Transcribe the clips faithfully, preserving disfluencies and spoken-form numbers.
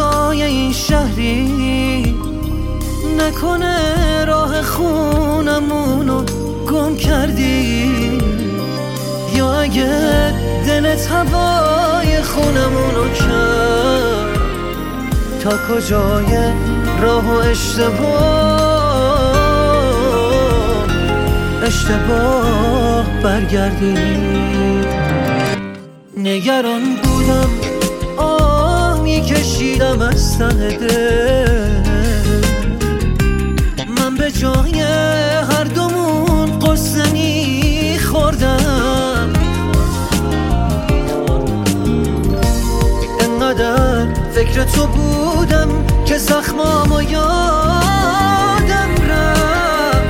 فضای این شهری نکنه راه خونمونو گم کردی، یا اگه دلت هوای خونمونو کرد تا کجای راه و اشتباه اشتباه برگردی. نگران بودم آه میکشیدم از ته دل، من به جای هر دومون قصه میخوردم، انقدر فکر تو بودم که زخمامو یادم رفت،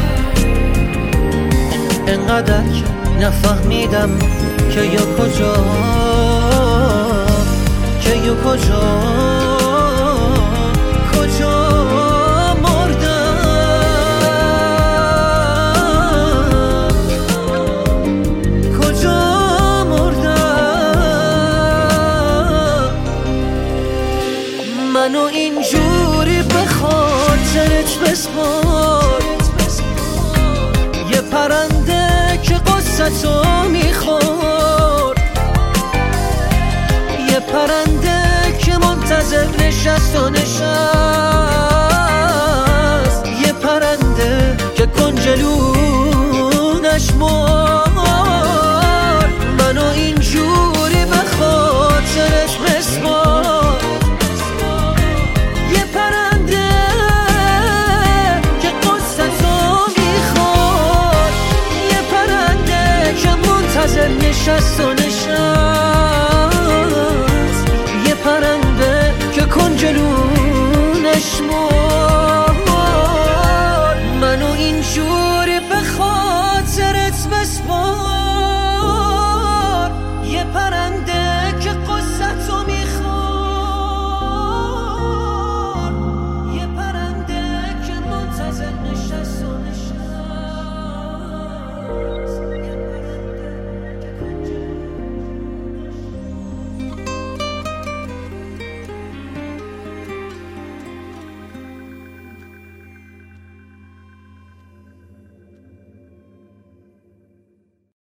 انقدر که نفهمیدم که یا کجا که یا کجا کجا مردم کجا مردم. منو اینجوری به خاطرت بسپار، یه پرنده که قصتو میخور، یه پرنده که منتظر نشست و نشست، یه پرنده که کنجلونش مرد.